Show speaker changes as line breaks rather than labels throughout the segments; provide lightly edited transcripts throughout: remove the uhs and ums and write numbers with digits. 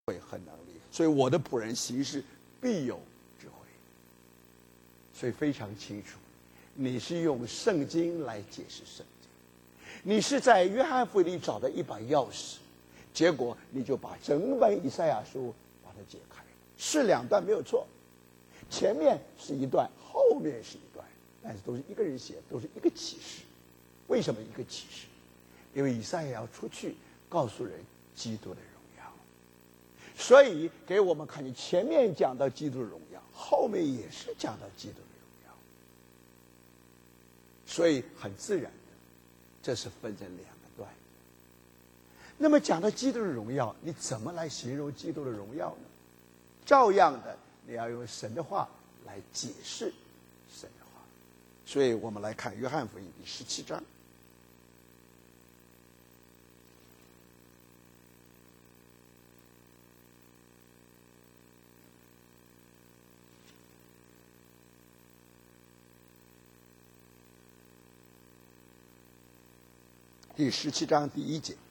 慧和能力，所以我的仆人行事必有智慧。所以非常清楚，你是用圣经来解释圣经，你是在约翰福音里找到一把钥匙，结果你就把整本以赛亚书把它解开，是两段没有错，前面是一段，后面是一段，但是都是一个人写，都是一个启示。为什么一个启示？因为以赛亚要出去告诉人基督的荣耀，所以给我们看见前面讲到基督的荣耀，后面也是讲到基督的荣耀，所以很自然的，这是分成两个段。那么讲到基督的荣耀，你怎么来形容基督的荣耀呢？照样的，你要用神的话来解释神的话。所以我们来看约翰福音第17章。第17章第1节，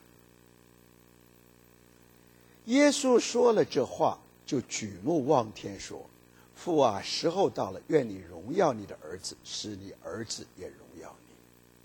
耶稣说了这话，就举目望天说：“父啊，时候到了，愿你荣耀你的儿子，使你儿子也荣耀你。”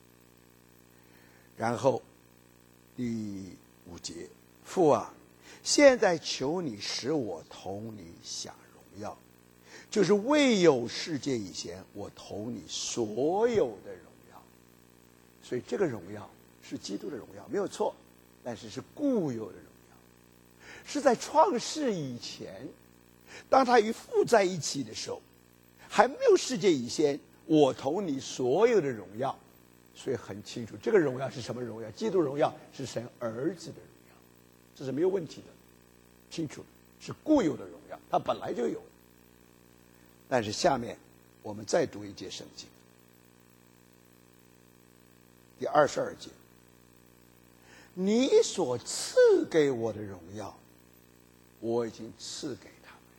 然后第5节，父啊，现在求你使我同你享荣耀，就是未有世界以前，我同你所有的荣耀。所以这个荣耀是基督的荣耀，没有错，但是是固有的荣耀，是在创世以前，当他与父在一起的时候，还没有世界以前，我同你所有的荣耀。所以很清楚，这个荣耀是什么荣耀？基督荣耀是神儿子的荣耀，这是没有问题的，清楚的，是固有的荣耀，它本来就有。但是下面我们再读一节圣经，第22节，你所赐给我的荣耀，我已经赐给他们。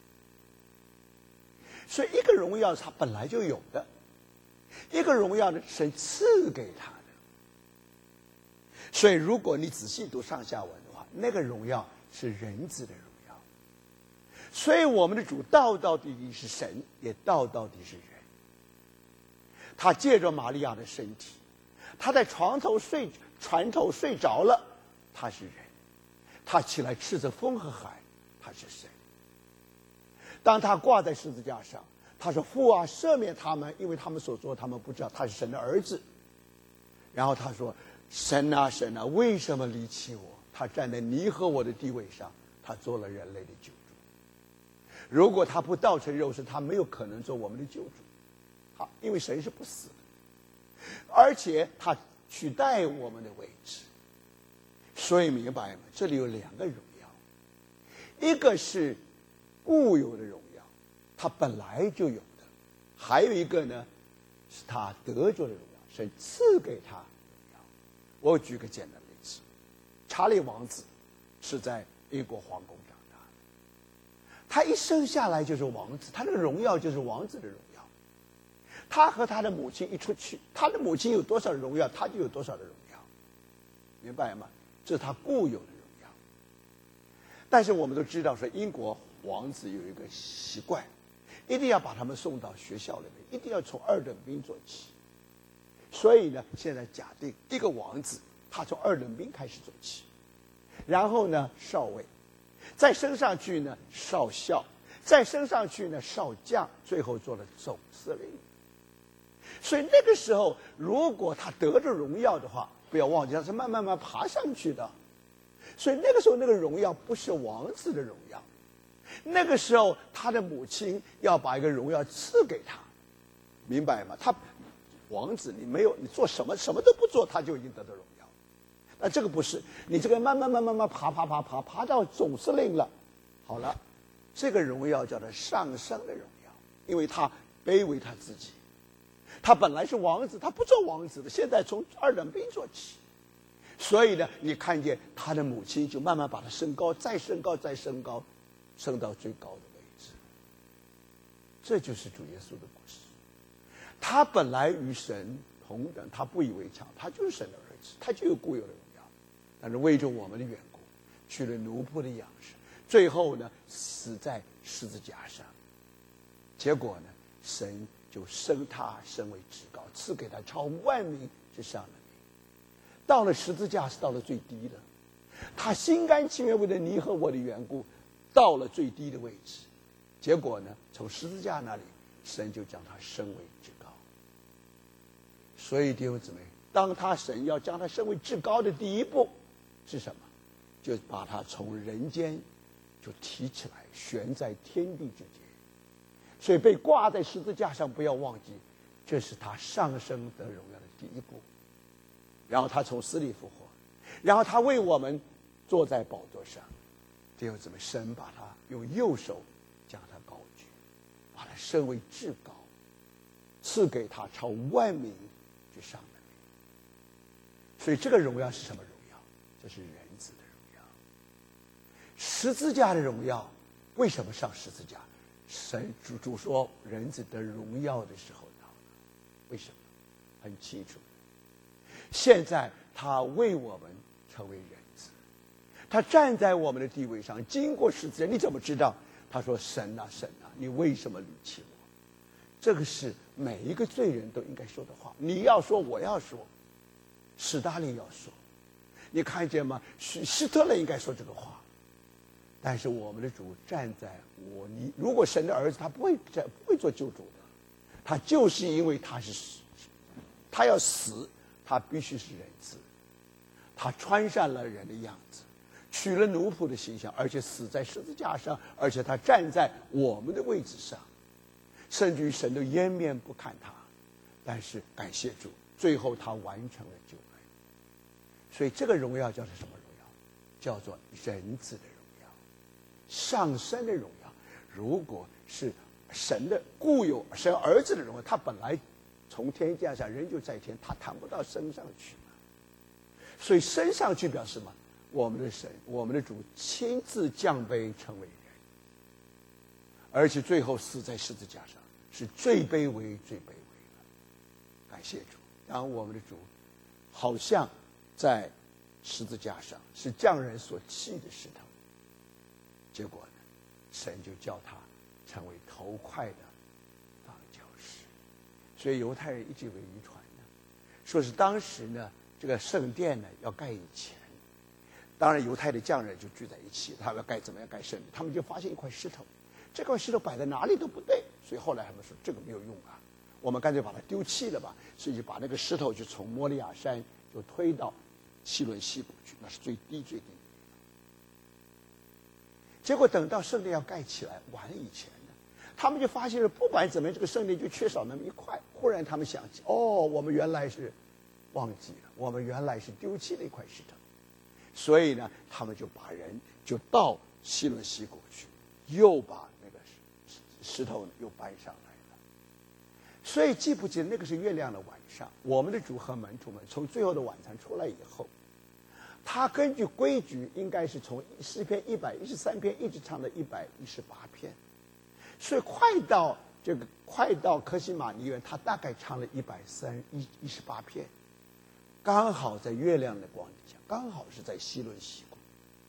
所以一个荣耀是他本来就有的，一个荣耀呢，神赐给他的。所以如果你仔细读上下文的话，那个荣耀是人子的荣耀。所以我们的主到底是神，也到底是人。他借着玛利亚的身体，他在船头睡着了，他是人；他起来斥责风和海，他是神。当他挂在十字架上，他说：“父啊，赦免他们，因为他们所做他们不知道。”他是神的儿子。然后他说：“神啊，神啊，为什么离弃我？”他站在你和我的地位上，他做了人类的救主。如果他不道成肉身，他没有可能做我们的救主。好，因为神是不死的，而且他取代我们的位置。所以明白吗？这里有两个荣耀，一个是固有的荣耀，他本来就有的；还有一个呢，是他得着的荣耀，神赐给他荣耀。我举个简单的例子，查理王子是在英国皇宫长大的，他一生下来就是王子，他的荣耀就是王子的荣耀。他和他的母亲一出去，他的母亲有多少荣耀，他就有多少的荣耀，明白吗？这是他固有的荣耀。但是我们都知道说，英国王子有一个习惯，一定要把他们送到学校里面，一定要从2等兵做起。所以呢，现在假定一个王子，他从2等兵开始做起，然后呢少尉，再升上去呢少校，再升上去呢少将，最后做了总司令。所以那个时候，如果他得着荣耀的话，不要忘记他是慢慢爬上去的。所以那个时候，那个荣耀不是王子的荣耀，那个时候他的母亲要把一个荣耀赐给他，明白吗？他王子，你做什么都不做，他就已经得到荣耀。但这个不是，你这个慢慢爬到总司令了，好了，这个荣耀叫做上升的荣耀，因为他卑微他自己。他本来是王子，他不做王子的，现在从2等兵做起。所以呢，你看见他的母亲就慢慢把他升高，再升高，升到最高的位置。这就是主耶稣的故事。他本来与神同等，他不以为强，他就是神的儿子，他就有固有的荣耀。但是为着我们的缘故，取了奴仆的样式， 最后呢死在十字架上。结果呢，神就升他升为至高，赐给他超万民之上的名。到了十字架是到了最低的，他心甘情愿为了你和我的缘故，到了最低的位置。结果呢，从十字架那里，神就将他升为至高。所以弟兄姊妹，当他神要将他升为至高的第一步是什么？就把他从人间就提起来，悬在天地之间。所以被挂在十字架上，不要忘记，这是他上升得荣耀的第一步。然后他从死里复活，然后他为我们坐在宝座上。弟兄姊妹，神把他用右手将他高举，把他升为至高，赐给他超万民之上的名。所以这个荣耀是什么荣耀？这是人子的荣耀。十字架的荣耀，为什么上十字架？神主说人子得荣耀的时候到了。为什么？很清楚，现在他为我们成为人子，他站在我们的地位上，经过十字架。你怎么知道？他说神啊神啊，你为什么离弃我？这个是每一个罪人都应该说的话。你要说，我要说，史大林要说，你看见吗？希特勒应该说这个话。但是我们的主站在你如果神的儿子，他不会做救主的，他就是因为他要死，他必须是人子，他穿上了人的样子，取了奴仆的形象，而且死在十字架上，而且他站在我们的位置上，甚至于神都掩面不看他。但是感谢主，最后他完成了救恩。所以这个荣耀叫做什么荣耀？叫做人子的荣耀，上升的荣耀。如果是神的固有神儿子的荣耀，他本来从天降下，人就在天，他谈不到升上去嘛。所以升上去表示什么？我们的神，我们的主亲自降卑成为人，而且最后死在十字架上，是最卑微最卑微的。感谢主，当我们的主好像在十字架上是匠人所弃的石头，结果呢，神就叫他成为头块的房角石。所以犹太人一直有个遗传呢，说是当时呢这个圣殿呢要盖以前，当然犹太的匠人就聚在一起，他们要盖怎么样盖圣殿，他们就发现一块石头，这块石头摆在哪里都不对，所以后来他们说这个没有用啊，我们干脆把它丢弃了吧，所以就把那个石头就从摩利亚山就推到希伦西谷去，那是最低最低。结果等到圣殿要盖起来完了以前呢，他们就发现了，不管怎么样，这个圣殿就缺少那么一块。忽然他们想起，我们原来是忘记了，我们原来是丢弃了一块石头。所以呢，他们就把人就到希伦西谷去，又把那个石头又搬上来了。所以记不记得那个是月亮的晚上，我们的主和门徒们从最后的晚餐出来以后，他根据规矩应该是从诗篇113篇一直唱到118篇，所以快到科西玛尼园，他大概唱了118篇，刚好在月亮的光底下，刚好是在希伦西谷。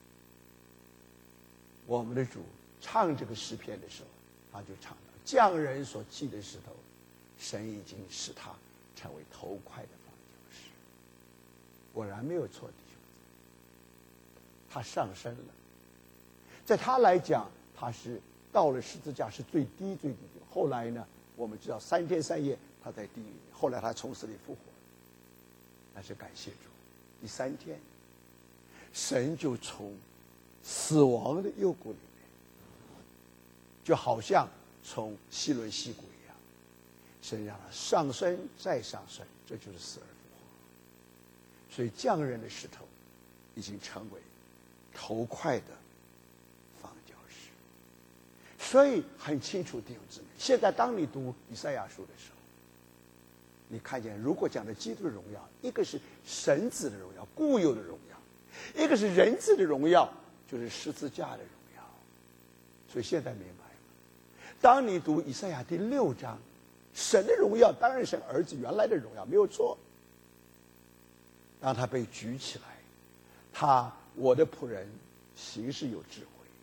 我们的主唱这个诗篇的时候，他就唱到匠人所弃的石头，神已经使他成为头块的房角石。果然没有错，弟兄姊妹，他上升了。在他来讲，他是到了十字架是最低最低的。后来呢，我们知道3天3夜他在地狱，后来他从死里复活。但是感谢主，第3天，神就从死亡的幽谷里面，就好像从希伦西谷一样，神让他上升再上升，这就是死而复活。所以匠人的石头已经成为头块的房角石。所以很清楚，弟兄姊妹，现在当你读以赛亚书的时候，你看见如果讲的基督的荣耀，一个是神子的荣耀，固有的荣耀，一个是人子的荣耀，就是十字架的荣耀。所以现在明白了，当你读以赛亚第6章，神的荣耀当然是儿子原来的荣耀，没有错。当他被举起来，我的仆人行事有智慧，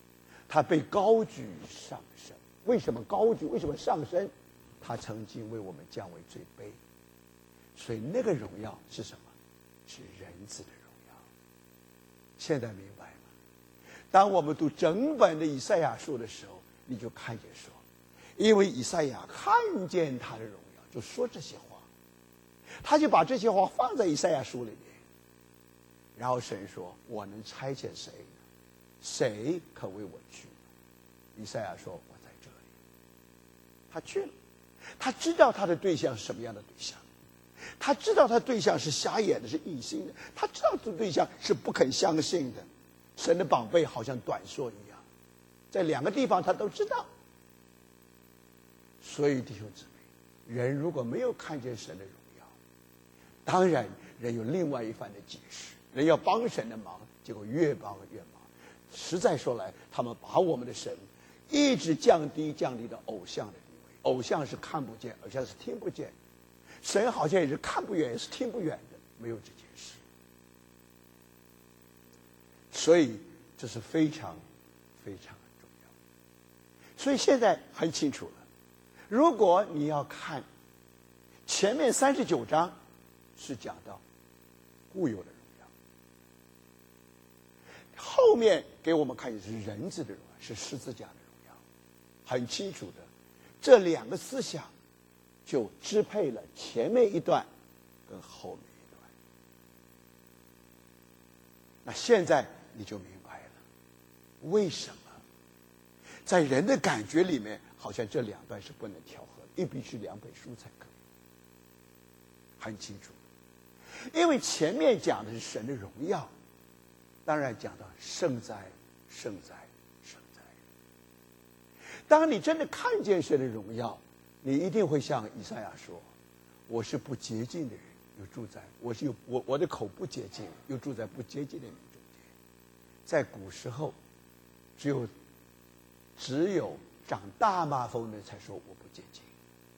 他被高举上升。为什么高举？为什么上升？他曾经为我们降为最卑，所以那个荣耀是什么？是人子的荣耀。现在明白吗？当我们读整本的以赛亚书的时候，你就看见说，因为以赛亚看见他的荣耀，就说这些话，他就把这些话放在以赛亚书里面。然后神说：“我能差遣谁呢？谁可为我去呢？”以赛亚说：“我在这里。”他去了。他知道他的对象是什么样的对象，他知道他的对象是瞎眼的，是异心的，他知道这对象是不肯相信的。神的宝贝好像短说一样，在两个地方他都知道。所以弟兄姊妹，人如果没有看见神的荣耀，当然人有另外一番的解释，人要帮神的忙，结果越帮越忙。实在说来，他们把我们的神一直降低到偶像的地位。偶像是看不见，偶像是听不见，神好像也是看不远，也是听不远的，没有这件事。所以这是非常非常重要。所以现在很清楚了，如果你要看前面39章是讲到固有的荣耀，后面给我们看的是人子的荣耀，是十字架的荣耀，很清楚的。这两个思想就支配了前面一段跟后面一段。那现在你就明白了，为什么在人的感觉里面，好像这两段是不能调和的，必须是两本书才可以。很清楚，因为前面讲的是神的荣耀，当然讲到圣哉，圣哉。当你真的看见神的荣耀，你一定会像以赛亚说：“我是不洁净的人，又住在我的口不洁净，又住在不洁净的民中间。”在古时候，只有长大麻风的才说我不洁净。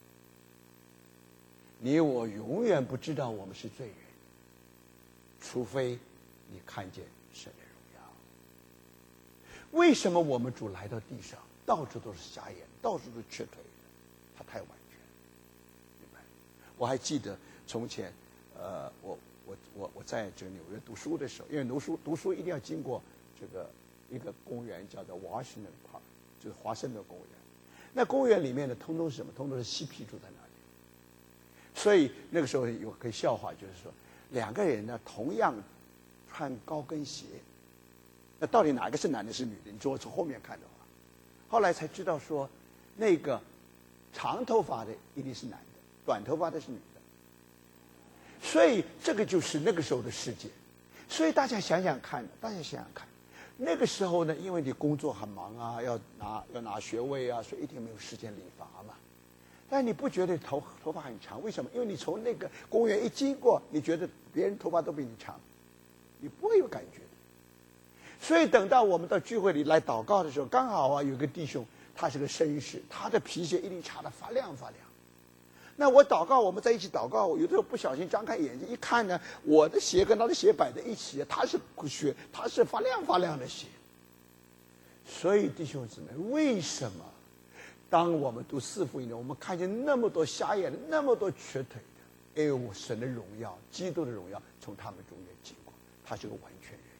你我永远不知道我们是罪人，除非你看见神的荣耀。为什么我们主来到地上？到处都是瞎眼，到处都瘸腿的，他太完全，明白？我还记得从前，我在这个纽约读书的时候，因为读书一定要经过这个一个公园叫做 Washington Park， 就是华盛顿公园。那公园里面的通通是什么？通通是嬉皮住在那里。所以那个时候有个笑话，就是说两个人呢同样穿高跟鞋，那到底哪个是男的是女的？你如果从后面看的话。后来才知道说，那个长头发的一定是男的，短头发的是女的。所以这个就是那个时候的世界。所以大家想想看，那个时候呢，因为你工作很忙啊，要拿学位啊，所以一定没有时间理发嘛。但你不觉得头发很长？为什么？因为你从那个公园一经过，你觉得别人头发都比你长，你不会有感觉。所以等到我们到聚会里来祷告的时候，刚好啊有个弟兄，他是个绅士，他的皮鞋一定擦得发亮。那我祷告，我们在一起祷告，我有的时候不小心张开眼睛一看呢，我的鞋跟他的鞋摆在一起，他是发亮的鞋。所以弟兄姊妹，为什么当我们读四福音呢，我们看见那么多瞎眼的，那么多瘸腿的，因为神的荣耀，基督的荣耀从他们中间经过，他是个完全人。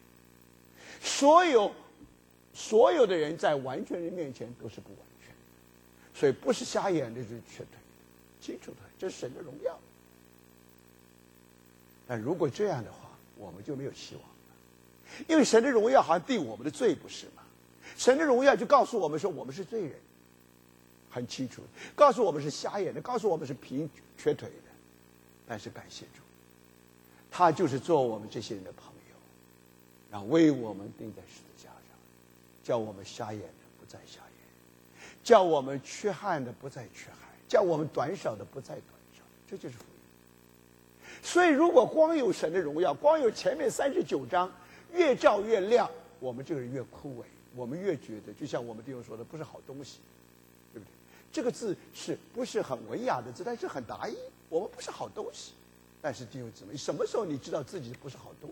所有的人在完全人面前都是不完全的，所以不是瞎眼的就是瘸腿的，清楚的，这是神的荣耀。但如果这样的话，我们就没有希望了，因为神的荣耀好像定我们的罪，不是吗？神的荣耀就告诉我们说我们是罪人，很清楚，告诉我们是瞎眼的，告诉我们是瘸腿的。但是感谢主，他就是做我们这些人的朋友。然后为我们钉在十字架上，叫我们瞎眼的不再瞎眼，叫我们缺憾的不再缺憾，叫我们短少的不再短少，这就是福音。所以如果光有神的荣耀，光有前面39章，越照越亮，我们这个人越枯萎，我们越觉得就像我们弟兄说的，不是好东西，对不对？这个字是不是很文雅的字，但是很达意，我们不是好东西。但是弟兄姊妹，什么时候你知道自己不是好东